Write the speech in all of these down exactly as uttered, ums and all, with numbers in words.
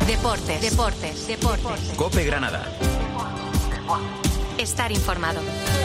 Deportes, deportes, deportes. COPE Granada. Estar informado.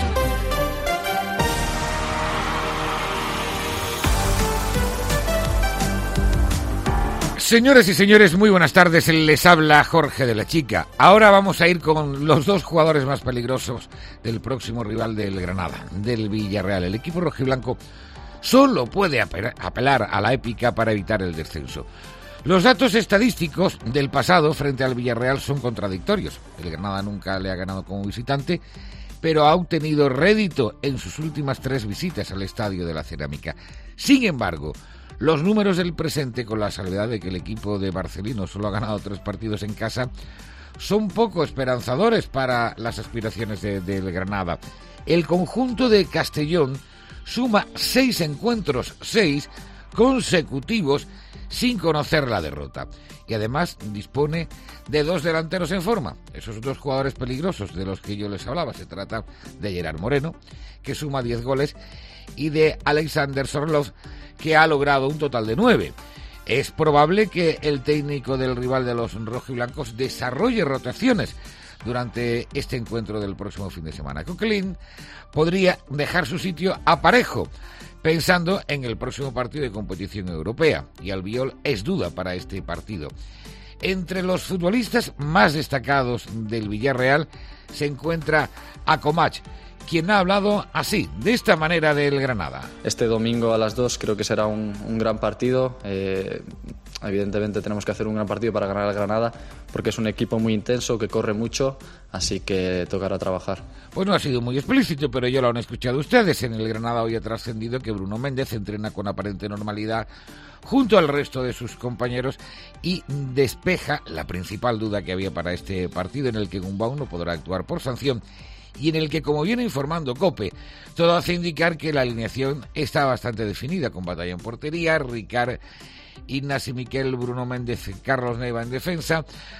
Señores y señores, muy buenas tardes. Les habla Jorge de la Chica. Ahora vamos a ir con los dos jugadores más peligrosos del próximo rival del Granada, del Villarreal. El equipo rojiblanco solo puede apelar a la épica para evitar el descenso. Los datos estadísticos del pasado frente al Villarreal son contradictorios. El Granada nunca le ha ganado como visitante, pero ha obtenido rédito en sus últimas tres visitas al Estadio de la Cerámica. Sin embargo, los números del presente, con la salvedad de que el equipo de Marcelino solo ha ganado tres partidos en casa, son poco esperanzadores para las aspiraciones de, del Granada. El conjunto de Castellón suma seis encuentros, seis consecutivos, sin conocer la derrota. Y además dispone de dos delanteros en forma, esos dos jugadores peligrosos de los que yo les hablaba. Se trata de Gerard Moreno, que suma diez goles, y de Alexander Sorloth, que ha logrado un total de nueve. Es probable que el técnico del rival de los rojiblancos desarrolle rotaciones durante este encuentro del próximo fin de semana. Coquelin podría dejar su sitio a Parejo, pensando en el próximo partido de competición europea, y Albiol es duda para este partido. Entre los futbolistas más destacados del Villarreal se encuentra Akomach, quien ha hablado así, de esta manera, del Granada. Este domingo a las dos creo que será un, un gran partido. Eh, evidentemente tenemos que hacer un gran partido para ganar al Granada, porque es un equipo muy intenso, que corre mucho, así que tocará trabajar. Pues no ha sido muy explícito, pero ya lo han escuchado ustedes. En el Granada hoy ha trascendido que Bruno Méndez entrena con aparente normalidad junto al resto de sus compañeros y despeja la principal duda que había para este partido, en el que Gumbau no podrá actuar por sanción, y en el que, como viene informando COPE, todo hace indicar que la alineación está bastante definida, con Batalla en portería, Ricard, Ignasi Miquel, Bruno Méndez, Carlos Neiva en defensa,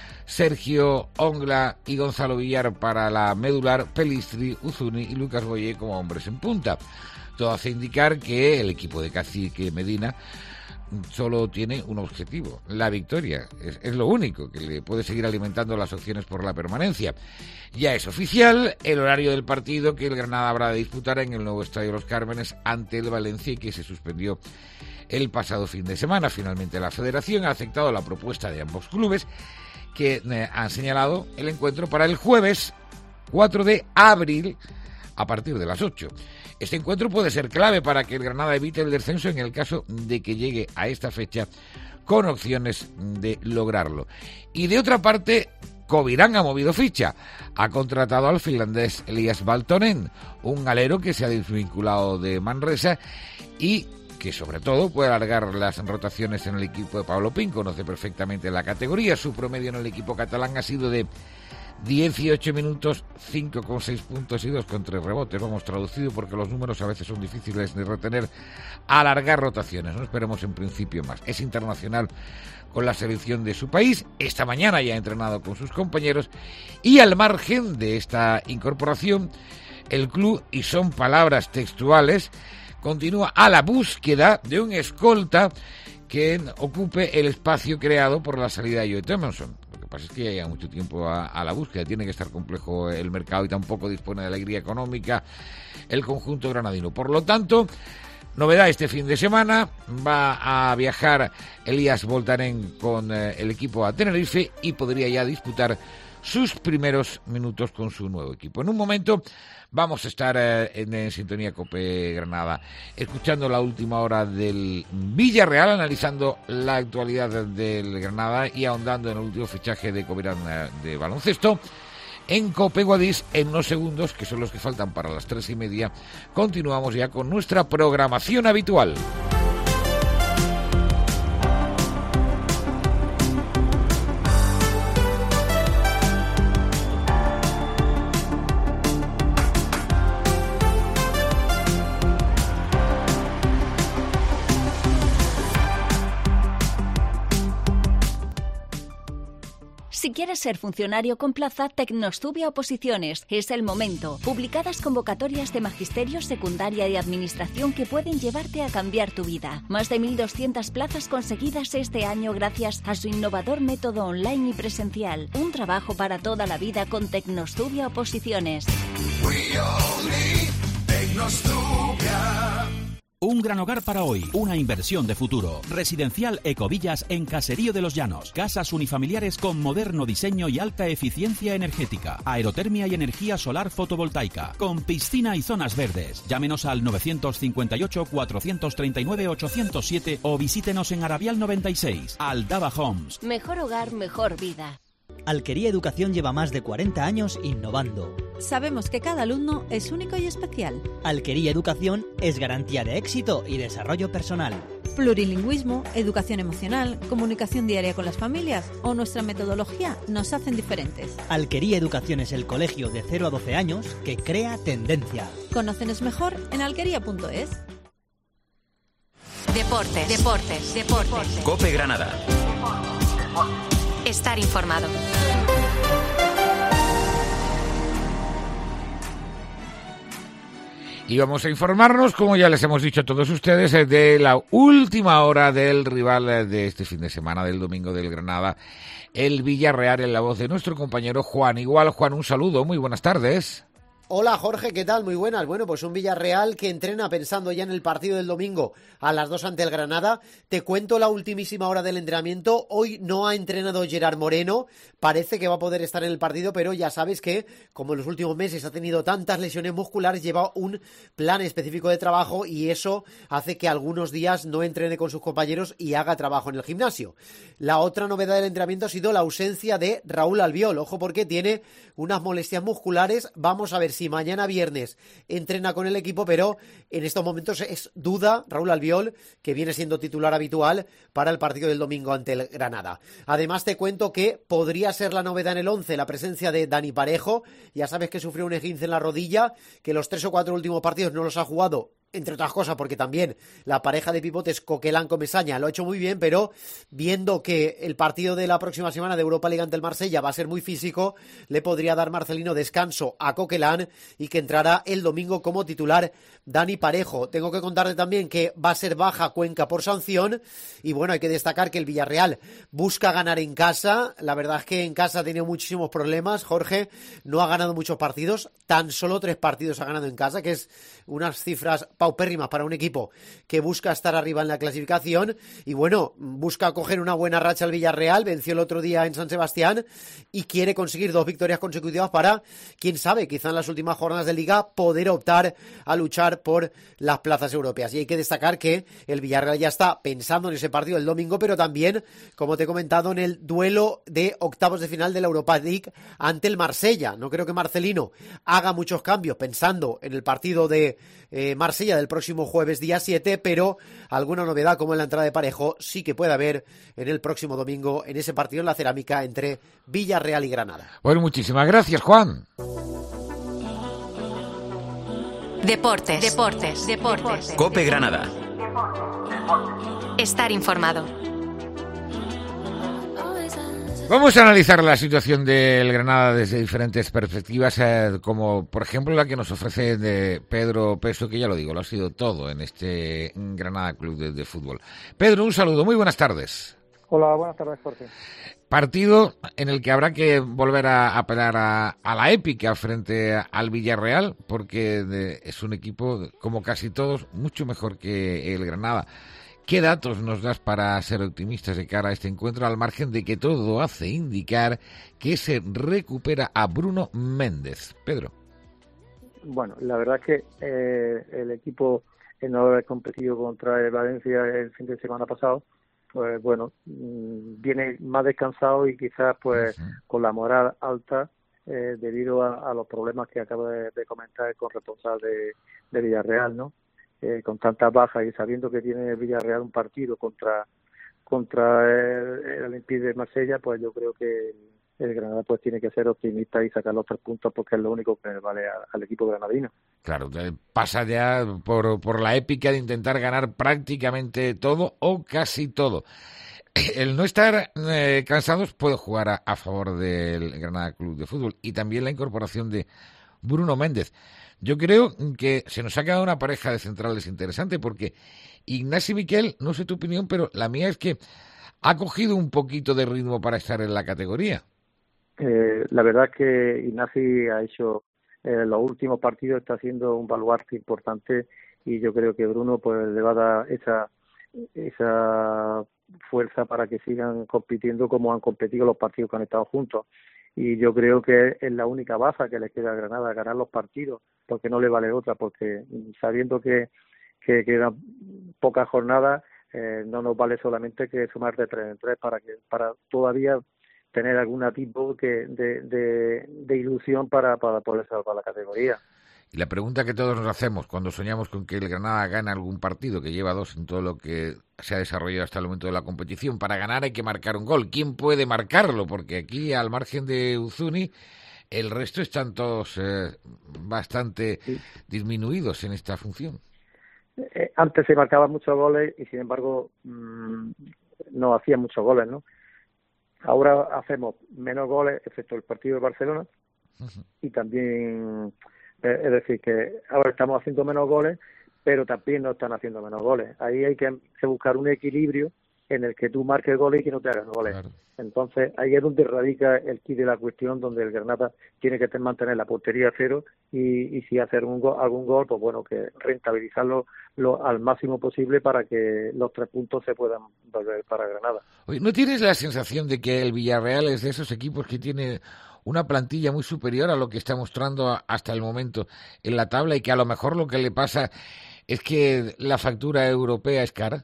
Sergio Ongla y Gonzalo Villar para la medular, Pelistri, Uzuni y Lucas Boye como hombres en punta. Todo hace indicar que el equipo de Cacique Medina solo tiene un objetivo, la victoria. Es, es lo único que le puede seguir alimentando las opciones por la permanencia. Ya es oficial el horario del partido que el Granada habrá de disputar en el nuevo Estadio de los Cármenes ante el Valencia, y que se suspendió el pasado fin de semana. Finalmente la Federación ha aceptado la propuesta de ambos clubes, que eh, han señalado el encuentro para el jueves cuatro de abril a partir de las ocho. Este encuentro puede ser clave para que el Granada evite el descenso en el caso de que llegue a esta fecha con opciones de lograrlo. Y de otra parte, Covirán ha movido ficha. Ha contratado al finlandés Elias Valtonen, un alero que se ha desvinculado de Manresa y que sobre todo puede alargar las rotaciones en el equipo de Pablo Pin. Conoce perfectamente la categoría. Su promedio en el equipo catalán ha sido de dieciocho minutos, cinco con seis puntos y dos con tres rebotes. Vamos, traducido, porque los números a veces son difíciles de retener. Alargar rotaciones, no esperemos en principio más. Es internacional con la selección de su país. Esta mañana ya ha entrenado con sus compañeros, y al margen de esta incorporación, el club, y son palabras textuales, continúa a la búsqueda de un escolta que ocupe el espacio creado por la salida de Joe Tomanson. Lo que pasa es que ya lleva mucho tiempo a, a la búsqueda. Tiene que estar complejo el mercado y tampoco dispone de alegría económica el conjunto granadino. Por lo tanto, novedad este fin de semana, va a viajar Elias Voltanen con eh, el equipo a Tenerife, y podría ya disputar sus primeros minutos con su nuevo equipo. En un momento vamos a estar eh, en, en sintonía COPE Granada, escuchando la última hora del Villarreal, analizando la actualidad del Granada y ahondando en el último fichaje de Covirán eh, de baloncesto. En COPE Guadix, en unos segundos, que son los que faltan para las tres y media, continuamos ya con nuestra programación habitual. Si quieres ser funcionario con plaza, Tecnostubia Oposiciones. Es el momento. Publicadas convocatorias de magisterio, secundaria y administración que pueden llevarte a cambiar tu vida. Más de mil doscientas plazas conseguidas este año gracias a su innovador método online y presencial. Un trabajo para toda la vida con Tecnostubia Oposiciones. Un gran hogar para hoy, una inversión de futuro. Residencial Ecovillas en Caserío de los Llanos. Casas unifamiliares con moderno diseño y alta eficiencia energética. Aerotermia y energía solar fotovoltaica. Con piscina y zonas verdes. Llámenos al nueve cinco ocho, cuatro tres nueve, ocho cero siete o visítenos en Arabial noventa y seis. Aldaba Homes. Mejor hogar, mejor vida. Alquería Educación lleva más de cuarenta años innovando. Sabemos que cada alumno es único y especial. Alquería Educación es garantía de éxito y desarrollo personal. Plurilingüismo, educación emocional, comunicación diaria con las familias o nuestra metodología nos hacen diferentes. Alquería Educación es el colegio de cero a doce años que crea tendencia. Conócenos mejor en alquería punto es. Deportes, deportes, deportes. COPE Granada. Estar informado. Y vamos a informarnos, como ya les hemos dicho a todos ustedes, de la última hora del rival de este fin de semana, del domingo del Granada, el Villarreal, en la voz de nuestro compañero Juan. Igual, Juan, un saludo, muy buenas tardes. Hola Jorge, ¿qué tal? Muy buenas. Bueno, pues un Villarreal que entrena pensando ya en el partido del domingo a las dos ante el Granada. Te cuento la ultimísima hora del entrenamiento. Hoy no ha entrenado Gerard Moreno. Parece que va a poder estar en el partido, pero ya sabes que, como en los últimos meses ha tenido tantas lesiones musculares, lleva un plan específico de trabajo y eso hace que algunos días no entrene con sus compañeros y haga trabajo en el gimnasio. La otra novedad del entrenamiento ha sido la ausencia de Raúl Albiol. Ojo, porque tiene unas molestias musculares. Vamos a ver si mañana viernes entrena con el equipo, pero en estos momentos es duda Raúl Albiol, que viene siendo titular habitual para el partido del domingo ante el Granada. Además te cuento que podría ser la novedad en el once la presencia de Dani Parejo. Ya sabes que sufrió un esguince en la rodilla, que los tres o cuatro últimos partidos no los ha jugado, entre otras cosas porque también la pareja de pivotes Coquelin-Comesaña lo ha hecho muy bien, pero viendo que el partido de la próxima semana de Europa League ante el Marsella va a ser muy físico, le podría dar Marcelino descanso a Coquelin y que entrará el domingo como titular Dani Parejo. Tengo que contarte también que va a ser baja Cuenca por sanción y bueno, hay que destacar que el Villarreal busca ganar en casa. La verdad es que en casa ha tenido muchísimos problemas, Jorge, no ha ganado muchos partidos, tan solo tres partidos ha ganado en casa, que es unas cifras paupérrimas para un equipo que busca estar arriba en la clasificación y bueno, busca coger una buena racha al Villarreal, venció el otro día en San Sebastián y quiere conseguir dos victorias consecutivas para, quién sabe, quizá en las últimas jornadas de Liga poder optar a luchar por las plazas europeas. Y hay que destacar que el Villarreal ya está pensando en ese partido del domingo, pero también, como te he comentado, en el duelo de octavos de final de la Europa League ante el Marsella. No creo que Marcelino haga muchos cambios pensando en el partido de eh, Marsella del próximo jueves día siete, pero alguna novedad como en la entrada de Parejo sí que puede haber en el próximo domingo en ese partido en la Cerámica entre Villarreal y Granada. Bueno, muchísimas gracias, Juan. Deportes, deportes, deportes. COPE Granada. Estar informado. Vamos a analizar la situación del Granada desde diferentes perspectivas, eh, como por ejemplo la que nos ofrece de Pedro Peso, que ya lo digo, lo ha sido todo en este Granada Club de, de Fútbol. Pedro, un saludo, muy buenas tardes. Hola, buenas tardes, Jorge. Partido en el que habrá que volver a apelar a, a la épica frente al Villarreal, porque de, es un equipo, como casi todos, mucho mejor que el Granada. ¿Qué datos nos das para ser optimistas de cara a este encuentro, al margen de que todo hace indicar que se recupera a Bruno Méndez? Pedro. Bueno, la verdad es que eh, el equipo, en no haber competido contra el Valencia el fin de semana pasado, pues bueno, viene más descansado y quizás pues uh-huh. con la moral alta eh, debido a, a los problemas que acabo de, de comentar con el responsable de, de Villarreal, ¿no? Eh, con tantas bajas y sabiendo que tiene Villarreal un partido contra contra el, el Olympique de Marsella, pues yo creo que el Granada pues tiene que ser optimista y sacar los tres puntos porque es lo único que vale a, al equipo granadino. Claro, pasa ya por, por la épica de intentar ganar prácticamente todo o casi todo. el no estar eh, cansados puede jugar a, a favor del Granada Club de Fútbol, y también la incorporación de Bruno Méndez. Yo creo que se nos ha quedado una pareja de centrales interesante, porque Ignasi Miquel, no sé tu opinión, pero la mía es que ha cogido un poquito de ritmo para estar en la categoría. Eh, la verdad es que Ignasi ha hecho eh, los últimos partidos, está haciendo un baluarte importante, y yo creo que Bruno pues le va a dar esa esa fuerza para que sigan compitiendo como han competido los partidos que han estado juntos. Y yo creo que es la única baza que le queda a Granada, ganar los partidos, porque no le vale otra, porque sabiendo que, que quedan pocas jornadas, eh, no nos vale solamente que sumar de tres en tres para que para todavía tener algún tipo que de, de, de ilusión para, para poder salvar la categoría. Y la pregunta que todos nos hacemos cuando soñamos con que el Granada gane algún partido, que lleva dos en todo lo que se ha desarrollado hasta el momento de la competición, para ganar hay que marcar un gol. ¿Quién puede marcarlo? Porque aquí, al margen de Uzuni, el resto están todos eh, bastante sí. disminuidos en esta función. Eh, antes se marcaban muchos goles y, sin embargo, mmm, no hacían muchos goles, ¿no? Ahora hacemos menos goles, excepto el partido de Barcelona, uh-huh. y también... Es decir, que ahora estamos haciendo menos goles, pero también no están haciendo menos goles. Ahí hay que, que buscar un equilibrio en el que tú marques goles y que no te hagan goles. Claro. Entonces, ahí es donde radica el quid de la cuestión, donde el Granada tiene que mantener la portería a cero y, y si hacer un gol, algún gol, pues bueno, que rentabilizarlo lo, al máximo posible para que los tres puntos se puedan volver para Granada. Oye, ¿no tienes la sensación de que el Villarreal es de esos equipos que tiene una plantilla muy superior a lo que está mostrando hasta el momento en la tabla, y que a lo mejor lo que le pasa es que la factura europea es cara?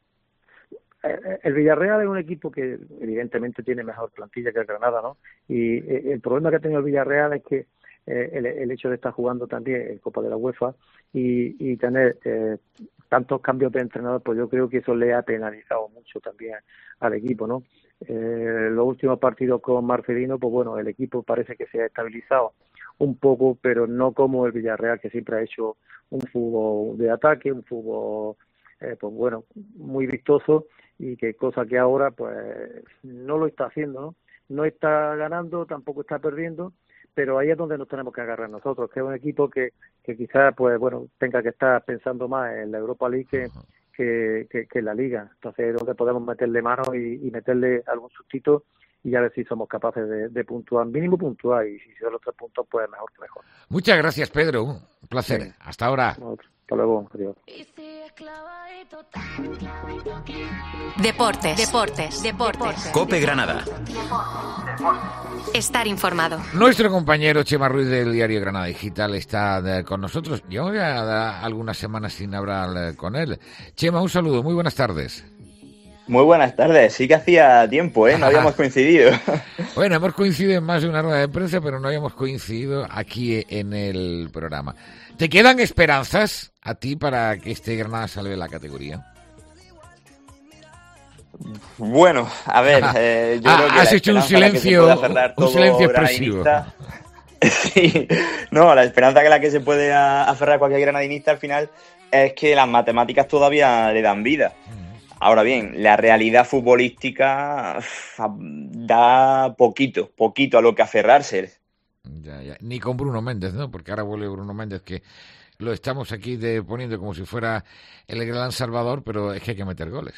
El Villarreal es un equipo que evidentemente tiene mejor plantilla que el Granada, ¿no? Y el problema que ha tenido el Villarreal es que eh, el, el hecho de estar jugando también en Copa de la UEFA y, y tener eh, tantos cambios de entrenador, pues yo creo que eso le ha penalizado mucho también al equipo, ¿no? Eh, los últimos partidos con Marcelino, pues bueno, el equipo parece que se ha estabilizado un poco, pero no como el Villarreal, que siempre ha hecho un fútbol de ataque, un fútbol, eh, pues bueno, muy vistoso, y que cosa que ahora pues no lo está haciendo, ¿no? No está ganando, tampoco está perdiendo, pero ahí es donde nos tenemos que agarrar nosotros, que es un equipo que, que quizás pues bueno tenga que estar pensando más en la Europa League que, que, que, que en la Liga. Entonces es donde podemos meterle mano y, y meterle algún sustito y a ver si somos capaces de, de puntuar, mínimo puntuar, y si son los tres puntos pues mejor que mejor. Muchas gracias, Pedro, un placer. Sí. Hasta ahora. Hasta luego, adiós. Deportes, deportes, deportes. COPE Granada. Estar informado. Nuestro compañero Chema Ruiz del diario Granada Digital está con nosotros. Yo voy a dar algunas semanas sin hablar con él. Chema, un saludo, muy buenas tardes. Muy buenas tardes, sí que hacía tiempo, ¿eh? No habíamos coincidido. Bueno, hemos coincidido en más de una rueda de prensa, pero no habíamos coincidido aquí en el programa. ¿Te quedan esperanzas a ti para que este Granada salve de la categoría? Bueno, a ver, eh, yo ah, creo que has hecho un silencio, un silencio expresivo. Sí, no, la esperanza que la que se puede aferrar cualquier granadinista al final es que las matemáticas todavía le dan vida. Ahora bien, la realidad futbolística da poquito, poquito a lo que aferrarse. Ya, ya. Ni con Bruno Méndez, ¿no? Porque ahora vuelve Bruno Méndez, que lo estamos aquí de, poniendo como si fuera el gran salvador, pero es que hay que meter goles.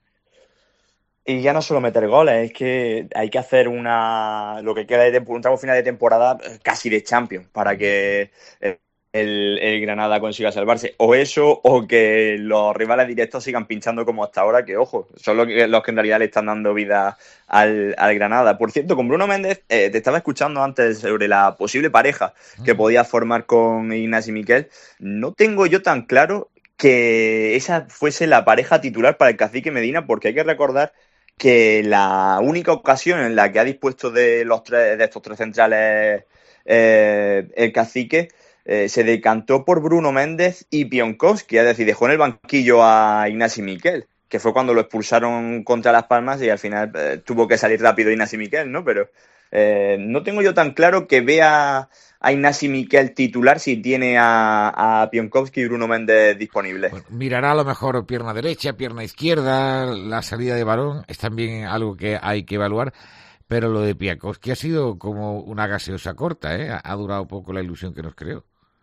Y ya no solo meter goles, es que hay que hacer una lo que queda de un tramo final de temporada casi de Champions para que el, el Granada consiga salvarse. O eso, o que los rivales directos sigan pinchando como hasta ahora, que ojo, son los que, los que en realidad le están dando vida al, al Granada. Por cierto, con Bruno Méndez, eh, te estaba escuchando antes sobre la posible pareja que podía formar con Ignasi Miquel. No tengo yo tan claro que esa fuese la pareja titular para el Cacique Medina, porque hay que recordar que la única ocasión en la que ha dispuesto de los tres de estos tres centrales eh, el Cacique eh, se decantó por Bruno Méndez y Pionkowski, es decir, dejó en el banquillo a Ignasi Miquel, que fue cuando lo expulsaron contra Las Palmas y al final eh, tuvo que salir rápido Ignasi Miquel, ¿no? Pero Eh, no tengo yo tan claro que vea a Ignasi Miquel titular si tiene a, a Pionkowski y Bruno Méndez disponibles. Bueno, mirará a lo mejor pierna derecha, pierna izquierda, la salida de balón, es también algo que hay que evaluar, pero lo de Pionkowski ha sido como una gaseosa corta, ¿eh? Ha durado poco la ilusión que nos creó.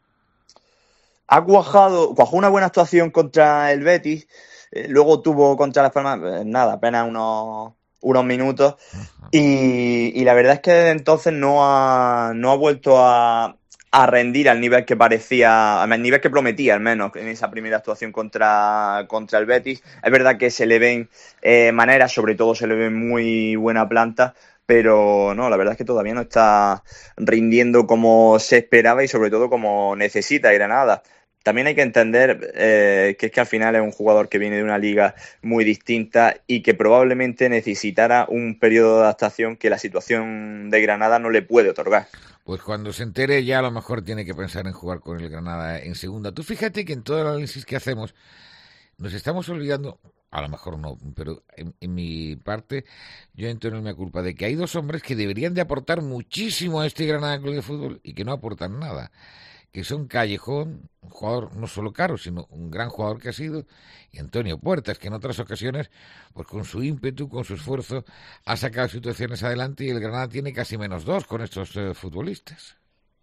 Ha cuajado, cuajó una buena actuación contra el Betis, eh, luego tuvo contra Las Palmas, eh, nada, apenas unos, unos minutos, y, y la verdad es que desde entonces no ha, no ha vuelto a, a rendir al nivel que parecía, al nivel que prometía al menos en esa primera actuación contra, contra el Betis. Es verdad que se le ven eh, maneras, sobre todo se le ve muy buena planta, pero no, la verdad es que todavía no está rindiendo como se esperaba y sobre todo como necesita Granada. También hay que entender eh, que es que al final es un jugador que viene de una liga muy distinta y que probablemente necesitara un periodo de adaptación que la situación de Granada no le puede otorgar. Pues cuando se entere ya a lo mejor tiene que pensar en jugar con el Granada en segunda. Tú fíjate que en todo el análisis que hacemos nos estamos olvidando, a lo mejor no, pero en, en mi parte yo entono mi culpa de que hay dos hombres que deberían de aportar muchísimo a este Granada Club de Fútbol y que no aportan nada, que son Callejón, un jugador no solo caro, sino un gran jugador que ha sido, y Antonio Puertas, que en otras ocasiones, pues con su ímpetu, con su esfuerzo, ha sacado situaciones adelante y el Granada tiene casi menos dos con estos eh, futbolistas.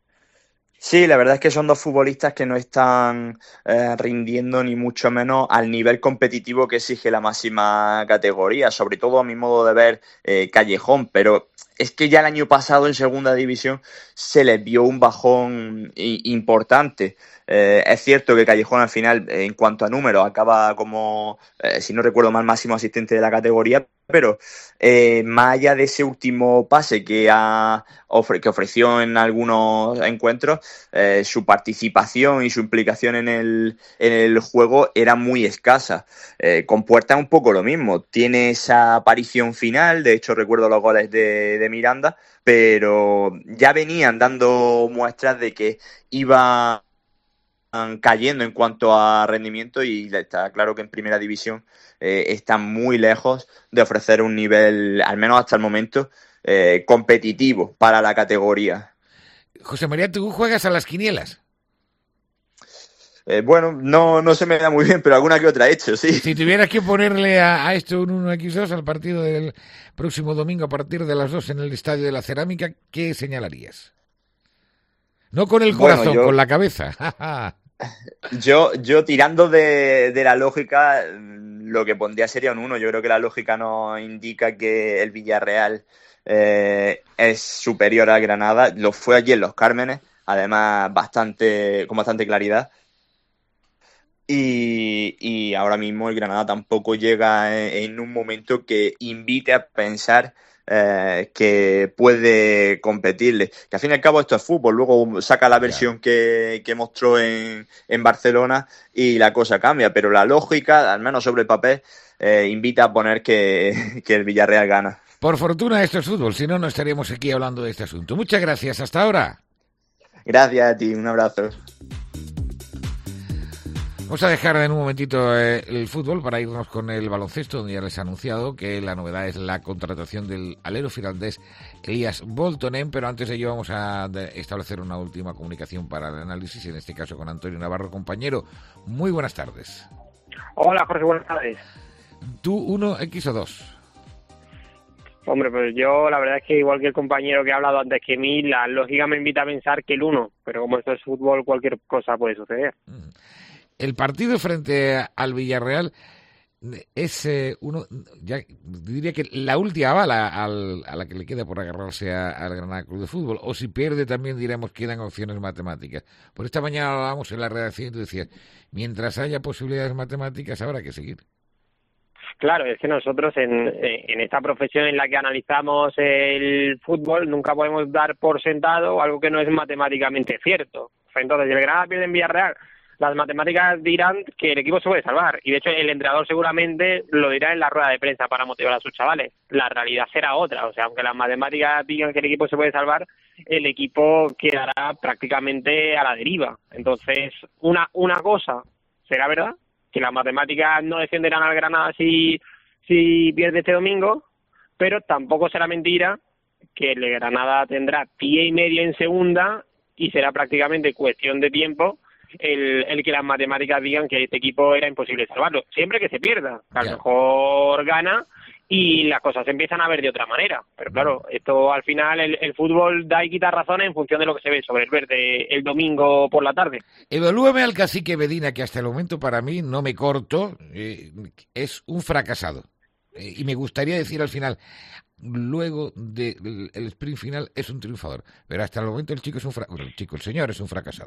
Sí, la verdad es que son dos futbolistas que no están eh, rindiendo ni mucho menos al nivel competitivo que exige la máxima categoría, sobre todo a mi modo de ver eh, Callejón, pero es que ya el año pasado en segunda división se les vio un bajón importante. Eh, es cierto que Callejón al final, eh, en cuanto a números, acaba como, eh, si no recuerdo mal, máximo asistente de la categoría, pero eh, más allá de ese último pase que, ha ofre que ofreció en algunos encuentros, eh, su participación y su implicación en el, en el juego era muy escasa. Eh, con Puerta un poco lo mismo, tiene esa aparición final, de hecho recuerdo los goles de, de Miranda, pero ya venían dando muestras de que iba cayendo en cuanto a rendimiento y está claro que en primera división eh, están muy lejos de ofrecer un nivel, al menos hasta el momento, eh, competitivo para la categoría. José María, ¿tú juegas a las quinielas? Eh, bueno, no, no se me da muy bien, pero alguna que otra he hecho, sí. Si tuvieras que ponerle a, a esto un uno equis dos al partido del próximo domingo a partir de las dos en el Estadio de la Cerámica, ¿qué señalarías? No con el corazón, bueno, yo... con la cabeza. Yo, yo tirando de, de la lógica, lo que pondría sería un uno. Yo creo que la lógica nos indica que el Villarreal eh, es superior al Granada. Lo fue allí en Los Cármenes, además bastante con bastante claridad. Y, y ahora mismo el Granada tampoco llega en, en un momento que invite a pensar Eh, que puede competirle, que al fin y al cabo esto es fútbol, luego saca la versión que, que mostró en, en Barcelona y la cosa cambia, pero la lógica, al menos sobre el papel, eh, invita a poner que, que el Villarreal gana. Por fortuna esto es fútbol, si no, no estaríamos aquí hablando de este asunto. Muchas gracias, hasta ahora. Gracias a ti, un abrazo. Vamos a dejar en un momentito eh, el fútbol para irnos con el baloncesto, donde ya les he anunciado que la novedad es la contratación del alero finlandés Elias Boltonen, pero antes de ello vamos a establecer una última comunicación para el análisis, en este caso con Antonio Navarro. Compañero, muy buenas tardes. Hola Jorge, buenas tardes. ¿Tú uno equis o dos? Hombre, pues yo la verdad es que igual que el compañero que ha hablado antes que mí, la lógica me invita a pensar que el uno, pero como esto es fútbol, cualquier cosa puede suceder. Mm. El partido frente al Villarreal es eh, uno, ya diría que la última bala al, a la que le queda por agarrarse a, al Granada Club de Fútbol, o si pierde también diremos quedan opciones matemáticas. Por esta mañana hablábamos en la redacción y tú decías, mientras haya posibilidades matemáticas habrá que seguir. Claro, es que nosotros en, en esta profesión en la que analizamos el fútbol nunca podemos dar por sentado algo que no es matemáticamente cierto. Entonces, si el Granada pierde en Villarreal, las matemáticas dirán que el equipo se puede salvar, y de hecho el entrenador seguramente lo dirá en la rueda de prensa para motivar a sus chavales. La realidad será otra, o sea, aunque las matemáticas digan que el equipo se puede salvar, el equipo quedará prácticamente a la deriva. Entonces, una una cosa será verdad, que las matemáticas no descenderán al Granada si, si pierde este domingo, pero tampoco será mentira que el Granada tendrá pie y medio en segunda y será prácticamente cuestión de tiempo el, el que las matemáticas digan que este equipo era imposible salvarlo, siempre que se pierda, que a lo mejor gana y las cosas se empiezan a ver de otra manera, pero claro, esto al final el, el fútbol da y quita razones en función de lo que se ve sobre el verde el domingo por la tarde. Evalúame al cacique Medina, que hasta el momento para mí, no me corto, eh, es un fracasado, eh, y me gustaría decir al final, luego del el sprint final es un triunfador, pero hasta el momento el chico es un fra- el chico, el señor es un fracasado.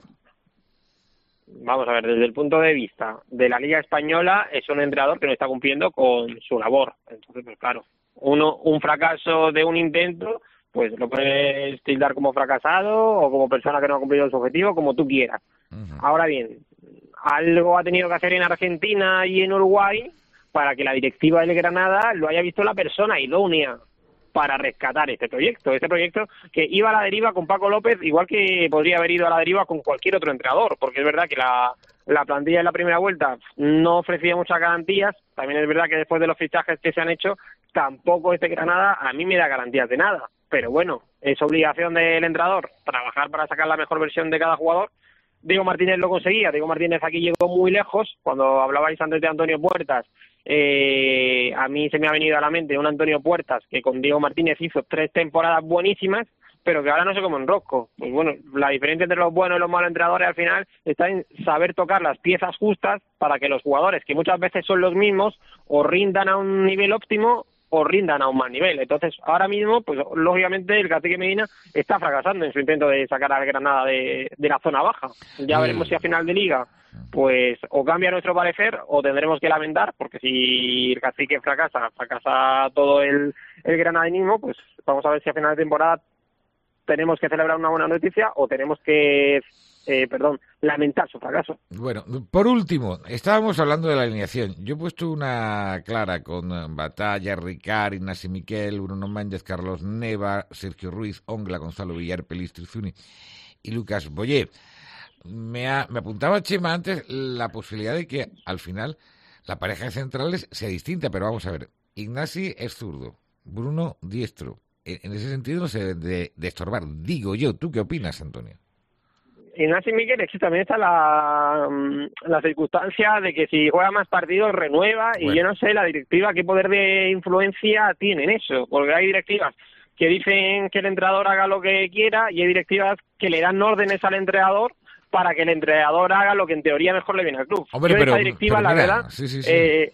Vamos a ver, desde el punto de vista de la Liga Española, es un entrenador que no está cumpliendo con su labor. Entonces, pues claro, uno un fracaso de un intento, pues lo puedes tildar como fracasado o como persona que no ha cumplido su objetivo, como tú quieras. Uh-huh. Ahora bien, algo ha tenido que hacer en Argentina y en Uruguay para que la directiva del Granada lo haya visto la persona idónea para rescatar este proyecto, este proyecto que iba a la deriva con Paco López, igual que podría haber ido a la deriva con cualquier otro entrenador, porque es verdad que la, la plantilla en la primera vuelta no ofrecía muchas garantías, también es verdad que después de los fichajes que se han hecho, tampoco este Granada a mí me da garantías de nada, pero bueno, es obligación del entrenador trabajar para sacar la mejor versión de cada jugador. Diego Martínez lo conseguía, Diego Martínez aquí llegó muy lejos, cuando hablabais antes de Antonio Puertas, eh, a mí se me ha venido a la mente un Antonio Puertas que con Diego Martínez hizo tres temporadas buenísimas, pero que ahora no se come en rosco. Pues bueno, la diferencia entre los buenos y los malos entrenadores al final está en saber tocar las piezas justas para que los jugadores, que muchas veces son los mismos, o rindan a un nivel óptimo o rindan a un mal nivel. Entonces, ahora mismo, pues lógicamente el cacique Medina está fracasando en su intento de sacar al Granada de, de la zona baja. Ya veremos si a final de liga pues o cambia nuestro parecer o tendremos que lamentar, porque si el cacique fracasa, fracasa todo el, el granadinismo, pues vamos a ver si a final de temporada tenemos que celebrar una buena noticia o tenemos que, eh, perdón, lamentar su fracaso. Bueno, por último, estábamos hablando de la alineación. Yo he puesto una clara con Batalla, Ricard, Ignasi Miquel, Bruno Méndez, Carlos Neva, Sergio Ruiz, Ongla, Gonzalo Villar, Pelistri Zuni y Lucas Boyé. Me, ha, me apuntaba Chema antes la posibilidad de que al final la pareja de centrales sea distinta, pero vamos a ver. Ignasi es zurdo, Bruno diestro. En ese sentido no se debe de, de estorbar, digo yo. ¿Tú qué opinas, Antonio? Ignasi Miquel, es que también está la, la circunstancia de que si juega más partidos renueva, bueno. Y yo no sé la directiva qué poder de influencia tiene en eso, porque hay directivas que dicen que el entrenador haga lo que quiera y hay directivas que le dan órdenes al entrenador para que el entrenador haga lo que en teoría mejor le viene al club. Hombre, yo pero, esta directiva, pero la mira, verdad, sí, sí, sí. Eh,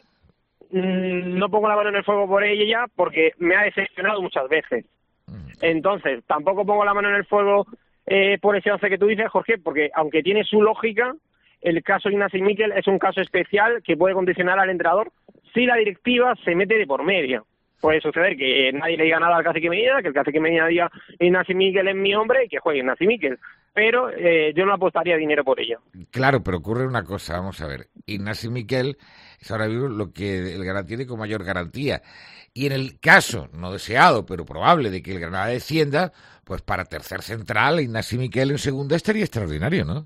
no pongo la mano en el fuego por ella porque me ha decepcionado muchas veces. Entonces, tampoco pongo la mano en el fuego eh, por ese once que tú dices, Jorge, porque aunque tiene su lógica, el caso Ignasi Miquel es un caso especial que puede condicionar al entrenador si la directiva se mete de por medio. Puede suceder que nadie le diga nada al cacique Medina, que el cacique Medina diga Ignasi Miquel es mi hombre y que juegue Ignasi Miquel. Pero eh, yo no apostaría dinero por ello. Claro, pero ocurre una cosa, vamos a ver. Ignasi Miquel es ahora mismo lo que el Granada tiene con mayor garantía. Y en el caso, no deseado, pero probable, de que el Granada descienda, pues para tercer central, Ignasi Miquel en segunda estaría extraordinario, ¿no?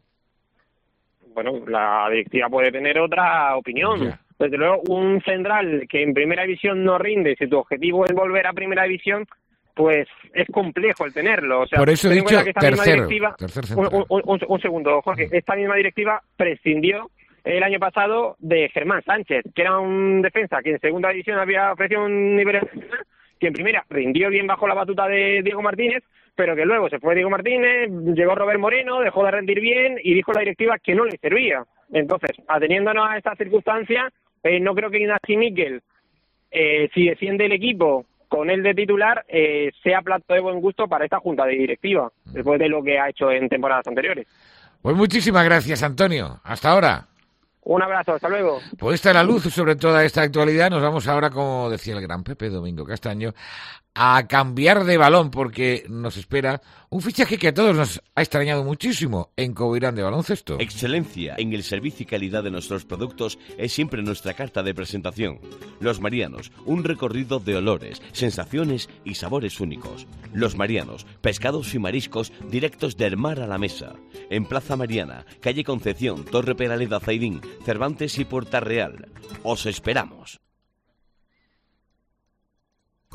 Bueno, la directiva puede tener otra opinión. Yeah. Desde luego, un central que en primera división no rinde, si tu objetivo es volver a primera división, pues es complejo el tenerlo. O sea, por eso he dicho tercero, tercer un, un, un, un segundo, Jorge. Esta misma directiva prescindió el año pasado de Germán Sánchez, que era un defensa que en segunda división había ofrecido un nivel que en primera rindió bien bajo la batuta de Diego Martínez, pero que luego se fue Diego Martínez, llegó Robert Moreno, dejó de rendir bien y dijo la directiva que no le servía. Entonces, ateniéndonos a esta circunstancia, eh, no creo que Ignasi Miquel, eh, si defiende el equipo con él de titular, eh, sea plato de buen gusto para esta junta de directiva, después de lo que ha hecho en temporadas anteriores. Pues muchísimas gracias, Antonio. Hasta ahora. Un abrazo, hasta luego. Pues esta la luz sobre toda esta actualidad. Nos vamos ahora, como decía el gran Pepe Domingo Castaño, a cambiar de balón, porque nos espera un fichaje que a todos nos ha extrañado muchísimo en Covirán de Baloncesto. Excelencia en el servicio y calidad de nuestros productos es siempre nuestra carta de presentación. Los Marianos, un recorrido de olores, sensaciones y sabores únicos. Los Marianos, pescados y mariscos directos del mar a la mesa. En Plaza Mariana, calle Concepción, Torre Peraleda Zaidín, Cervantes y Puerta Real. Os esperamos.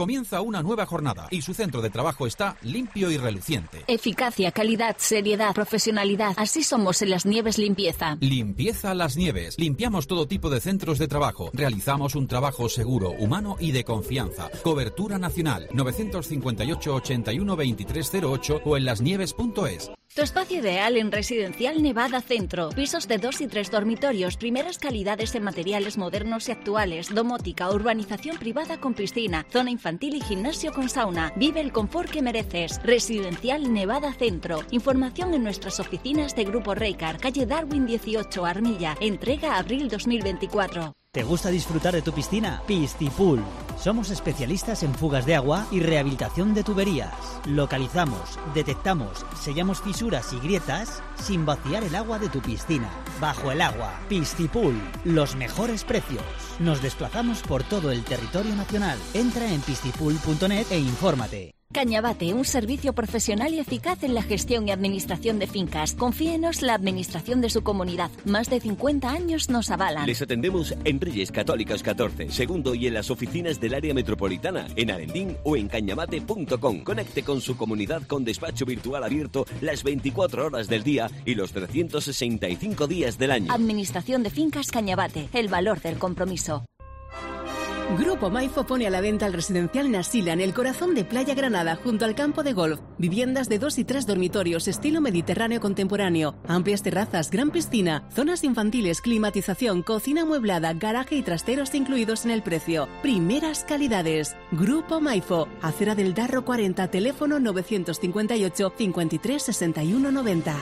Comienza una nueva jornada y su centro de trabajo está limpio y reluciente. Eficacia, calidad, seriedad, profesionalidad. Así somos en Las Nieves Limpieza. Limpieza Las Nieves. Limpiamos todo tipo de centros de trabajo. Realizamos un trabajo seguro, humano y de confianza. Cobertura nacional. nueve cinco ocho, ochenta y uno, veintitrés cero ocho o en lasnieves punto es. Tu espacio ideal en Residencial Nevada Centro. Pisos de dos y tres dormitorios, primeras calidades en materiales modernos y actuales, domótica, urbanización privada con piscina, zona infantil y gimnasio con sauna. Vive el confort que mereces. Residencial Nevada Centro. Información en nuestras oficinas de Grupo Reycar, calle Darwin dieciocho, Armilla. Entrega abril dos mil veinticuatro. ¿Te gusta disfrutar de tu piscina? Piscipool. Somos especialistas en fugas de agua y rehabilitación de tuberías. Localizamos, detectamos, sellamos fisuras y grietas sin vaciar el agua de tu piscina. Bajo el agua, Piscipool. Los mejores precios. Nos desplazamos por todo el territorio nacional. Entra en piscipool punto net e infórmate. Cañabate, un servicio profesional y eficaz en la gestión y administración de fincas. Confíenos la administración de su comunidad. Más de cincuenta años nos avalan. Les atendemos en Reyes Católicos catorce, segundo y en las oficinas del área metropolitana, en Arendín o en cañabate punto com. Conecte con su comunidad con despacho virtual abierto las veinticuatro horas del día y los trescientos sesenta y cinco días del año. Administración de fincas Cañabate, el valor del compromiso. Grupo Maifo pone a la venta el residencial Nasila en el corazón de Playa Granada, junto al campo de golf. Viviendas de dos y tres dormitorios, estilo mediterráneo contemporáneo. Amplias terrazas, gran piscina, zonas infantiles, climatización, cocina amueblada, garaje y trasteros incluidos en el precio. Primeras calidades. Grupo Maifo, Acera del Darro cuarenta, teléfono novecientos cincuenta y ocho, cincuenta y tres, sesenta y uno, noventa.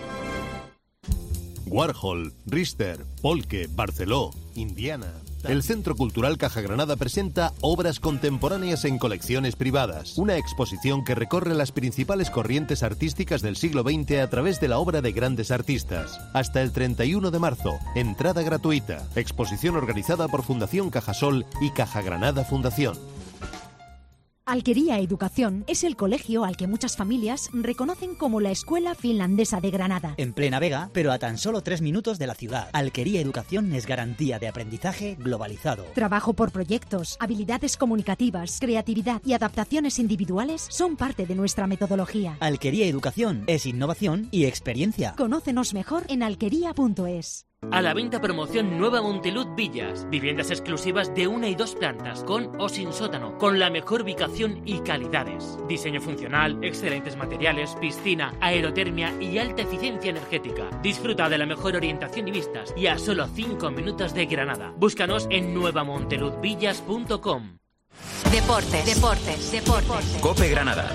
Warhol, Richter, Polke, Barceló, Indiana. El Centro Cultural Caja Granada presenta Obras Contemporáneas en Colecciones Privadas, una exposición que recorre las principales corrientes artísticas del siglo veinte a través de la obra de grandes artistas. Hasta el treinta y uno de marzo, entrada gratuita. Exposición organizada por Fundación Cajasol y Caja Granada Fundación. Alquería Educación es el colegio al que muchas familias reconocen como la Escuela Finlandesa de Granada. En plena Vega, pero a tan solo tres minutos de la ciudad. Alquería Educación es garantía de aprendizaje globalizado. Trabajo por proyectos, habilidades comunicativas, creatividad y adaptaciones individuales son parte de nuestra metodología. Alquería Educación es innovación y experiencia. Conócenos mejor en alquería punto es. A la venta promoción Nueva Montelud Villas. Viviendas exclusivas de una y dos plantas, con o sin sótano, con la mejor ubicación y calidades. Diseño funcional, excelentes materiales, piscina, aerotermia y alta eficiencia energética. Disfruta de la mejor orientación y vistas y a solo cinco minutos de Granada. Búscanos en nueva montelud villas punto com. Deportes, deportes, deportes. COPE Granada.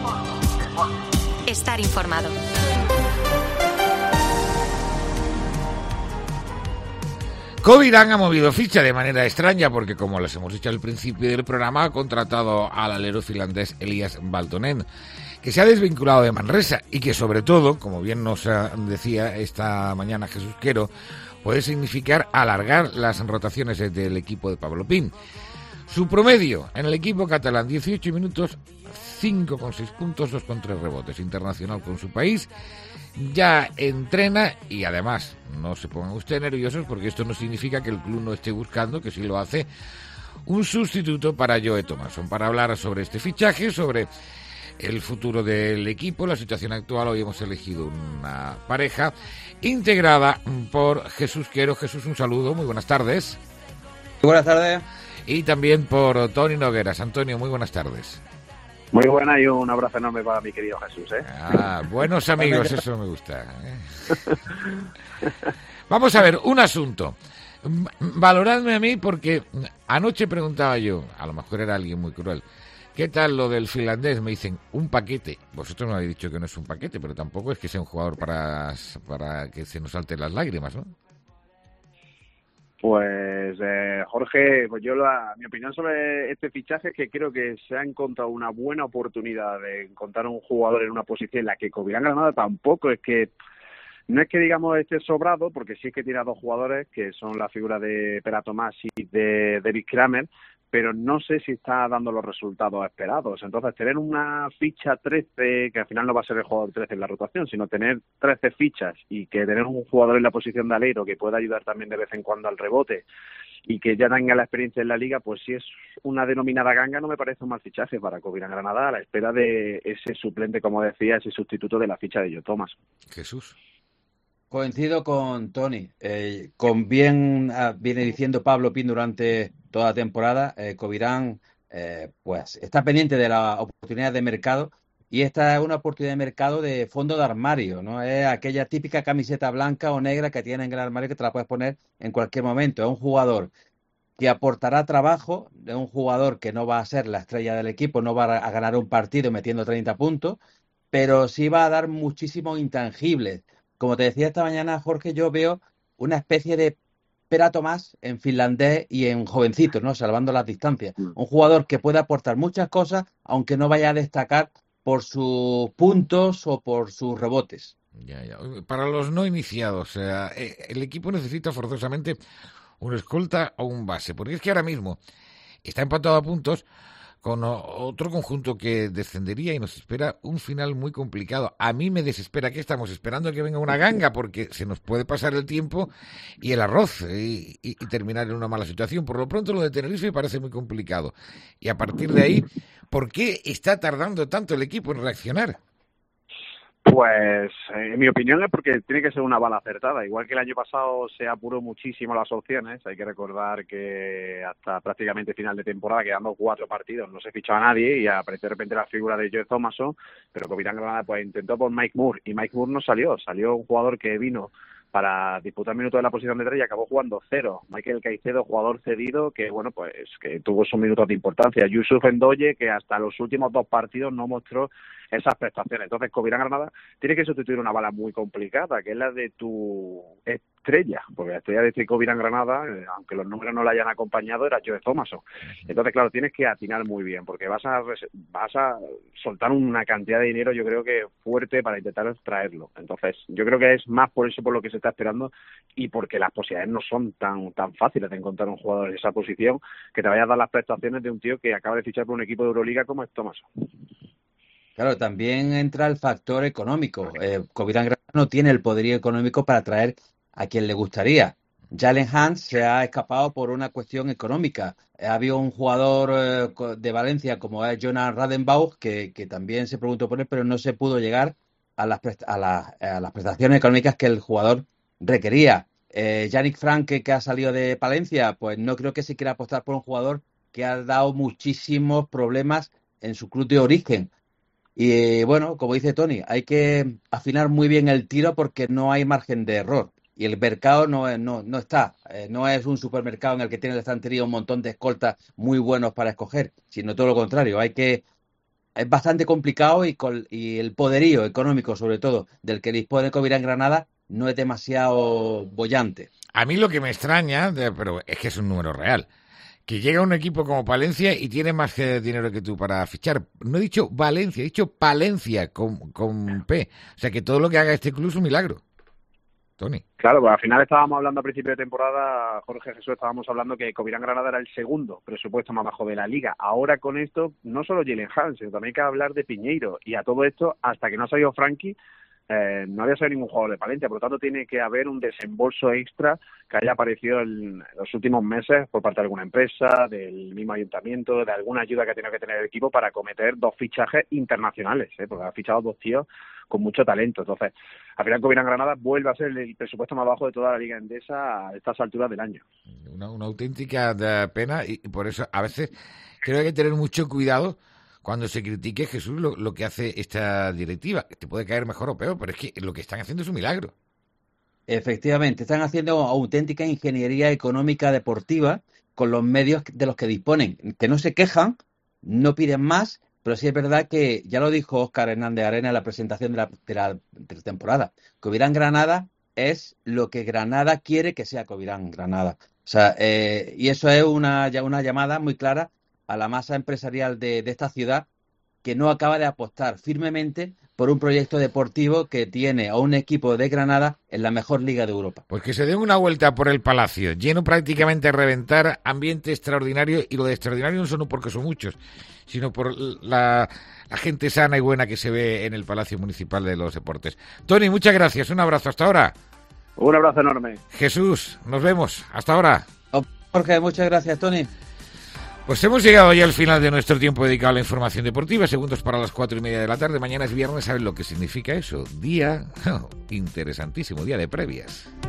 Estar informado. Covirán ha movido ficha de manera extraña porque, como les hemos dicho al principio del programa, ha contratado al alero finlandés Elias Valtonen, que se ha desvinculado de Manresa y que, sobre todo, como bien nos decía esta mañana Jesús Quero, puede significar alargar las rotaciones del equipo de Pablo Pin. Su promedio en el equipo catalán, dieciocho minutos, cinco coma seis puntos, dos coma tres rebotes. Internacional con su país, ya entrena y además no se pongan ustedes nerviosos porque esto no significa que el club no esté buscando, que sí lo hace, un sustituto para Joe Thomason. Para hablar sobre este fichaje, sobre el futuro del equipo, la situación actual, hoy hemos elegido una pareja integrada por Jesús Quero. Jesús, un saludo, muy buenas tardes. Buenas tardes. Y también por Tony Nogueras. Antonio, muy buenas tardes. Muy buena y un abrazo enorme para mi querido Jesús, ¿eh? Ah, buenos amigos, eso me gusta. ¿eh? Vamos a ver, un asunto. Valoradme a mí porque anoche preguntaba yo, a lo mejor era alguien muy cruel, ¿qué tal lo del finlandés? Me dicen, un paquete. Vosotros me habéis dicho que no es un paquete, pero tampoco es que sea un jugador para, para que se nos salten las lágrimas, ¿no? Pues eh, Jorge, pues yo la, mi opinión sobre este fichaje es que creo que se ha encontrado una buena oportunidad de encontrar un jugador en una posición en la que Covirán Granada tampoco es que no es que digamos esté sobrado, porque sí es que tiene a dos jugadores que son la figura de Pera Tomás y de David Kramer, pero no sé si está dando los resultados esperados. Entonces, tener una ficha trece, que al final no va a ser el jugador trece en la rotación, sino tener trece fichas y que tener un jugador en la posición de alero que pueda ayudar también de vez en cuando al rebote y que ya tenga la experiencia en la liga, pues si es una denominada ganga, no me parece un mal fichaje para Covirán Granada, a la espera de ese suplente, como decía, ese sustituto de la ficha de Joe Thomas. Jesús. Coincido con Tony. Eh, con bien ah, viene diciendo Pablo Pin durante toda la temporada, eh, Covirán eh, pues está pendiente de la oportunidad de mercado, y esta es una oportunidad de mercado de fondo de armario, ¿no? Es aquella típica camiseta blanca o negra que tiene en el armario que te la puedes poner en cualquier momento. Es un jugador que aportará trabajo, es un jugador que no va a ser la estrella del equipo, no va a ganar un partido metiendo treinta puntos, pero sí va a dar muchísimos intangibles. Como te decía esta mañana, Jorge, yo veo una especie de Pera Tomás en finlandés y en jovencito, ¿no? Salvando las distancias. Un jugador que puede aportar muchas cosas, aunque no vaya a destacar por sus puntos o por sus rebotes. Ya, ya. Para los no iniciados, o sea, el equipo necesita forzosamente un escolta o un base, porque es que ahora mismo está empatado a puntos con otro conjunto que descendería y nos espera un final muy complicado. A mí me desespera que estamos esperando que venga una ganga, porque se nos puede pasar el tiempo y el arroz y, y, y terminar en una mala situación. Por lo pronto lo de Tenerife parece muy complicado. Y a partir de ahí, ¿por qué está tardando tanto el equipo en reaccionar? Pues, en mi opinión, es porque tiene que ser una bala acertada. Igual que el año pasado se apuró muchísimo las opciones, hay que recordar que hasta prácticamente final de temporada, quedando cuatro partidos, no se fichó a nadie y apareció de repente la figura de Joe Thomason, pero Covirán Granada pues intentó por Mike Moore y Mike Moore no salió. Salió un jugador que vino para disputar minutos de la posición de tres y acabó jugando cero. Michael Caicedo, jugador cedido, que bueno, pues que tuvo sus minutos de importancia. Yusuf Ndoye, que hasta los últimos dos partidos no mostró esas prestaciones. Entonces, Covirán Granada tiene que sustituir una bala muy complicada, que es la de tu estrella, porque la estrella de este Covirán Granada, aunque los números no la hayan acompañado, era Joe Thomason. Entonces, claro, tienes que atinar muy bien, porque vas a vas a soltar una cantidad de dinero, yo creo que fuerte, para intentar traerlo. Entonces, yo creo que es más por eso por lo que se está esperando y porque las posibilidades no son tan tan fáciles de encontrar un jugador en esa posición que te vaya a dar las prestaciones de un tío que acaba de fichar por un equipo de Euroliga como es Thomason. Claro, también entra el factor económico. Eh, Covirán Granada no tiene el poderío económico para traer a quien le gustaría. Jalen Hans se ha escapado por una cuestión económica. Ha habido un jugador eh, de Valencia como es Jonas Radenbauch que, que también se preguntó por él, pero no se pudo llegar a las, presta- a las, a las prestaciones económicas que el jugador requería. Eh, Yannick Franke, que ha salido de Palencia, pues no creo que se quiera apostar por un jugador que ha dado muchísimos problemas en su club de origen. Y bueno, como dice Tony, hay que afinar muy bien el tiro porque no hay margen de error. Y el mercado no, no, no está. Eh, no es un supermercado en el que tiene la estantería un montón de escoltas muy buenos para escoger, sino todo lo contrario. Hay que Es bastante complicado y, con, y el poderío económico, sobre todo, del que dispone Covirán Granada, no es demasiado boyante. A mí lo que me extraña, pero es que es un número real, que llega un equipo como Palencia y tiene más dinero que tú para fichar. No he dicho Valencia, he dicho Palencia con, con P. O sea que todo lo que haga este club es un milagro. Tony. Claro, pues al final estábamos hablando a principio de temporada, Jorge Jesús, estábamos hablando que Covirán Granada era el segundo presupuesto más bajo de la liga. Ahora con esto, no solo Jalen Hans, sino también hay que hablar de Piñeiro. Y a todo esto, hasta que no ha salido Frankie, Eh, no había salido ningún jugador de Palencia, por lo tanto tiene que haber un desembolso extra que haya aparecido en los últimos meses por parte de alguna empresa, del mismo ayuntamiento, de alguna ayuda que ha tenido que tener el equipo para acometer dos fichajes internacionales, ¿eh? Porque ha fichado dos tíos con mucho talento. Entonces, al final Covirán Granada vuelve a ser el presupuesto más bajo de toda la liga endesa a estas alturas del año. Una, una auténtica pena y por eso a veces creo que hay que tener mucho cuidado cuando se critique, Jesús, lo, lo que hace esta directiva. Te puede caer mejor o peor, pero es que lo que están haciendo es un milagro. Efectivamente, están haciendo auténtica ingeniería económica deportiva con los medios de los que disponen, que no se quejan, no piden más, pero sí es verdad que, ya lo dijo Óscar Hernández Arena en la presentación de la, de la, de la temporada, Covirán Granada es lo que Granada quiere que sea Covirán Granada. O sea, eh, y eso es una, una llamada muy clara a la masa empresarial de, de esta ciudad, que no acaba de apostar firmemente por un proyecto deportivo que tiene a un equipo de Granada en la mejor liga de Europa. Pues que se den una vuelta por el Palacio, lleno prácticamente a reventar, ambiente extraordinario, y lo de extraordinario no solo porque son muchos, sino por la, la gente sana y buena que se ve en el Palacio Municipal de los Deportes. Tony, muchas gracias, un abrazo, hasta ahora. Un abrazo enorme. Jesús, nos vemos, hasta ahora. Jorge, muchas gracias, Tony. Pues hemos llegado ya al final de nuestro tiempo dedicado a la información deportiva, segundos para las cuatro y media de la tarde. Mañana es viernes, ¿saben lo que significa eso? Día oh, interesantísimo, día de previas.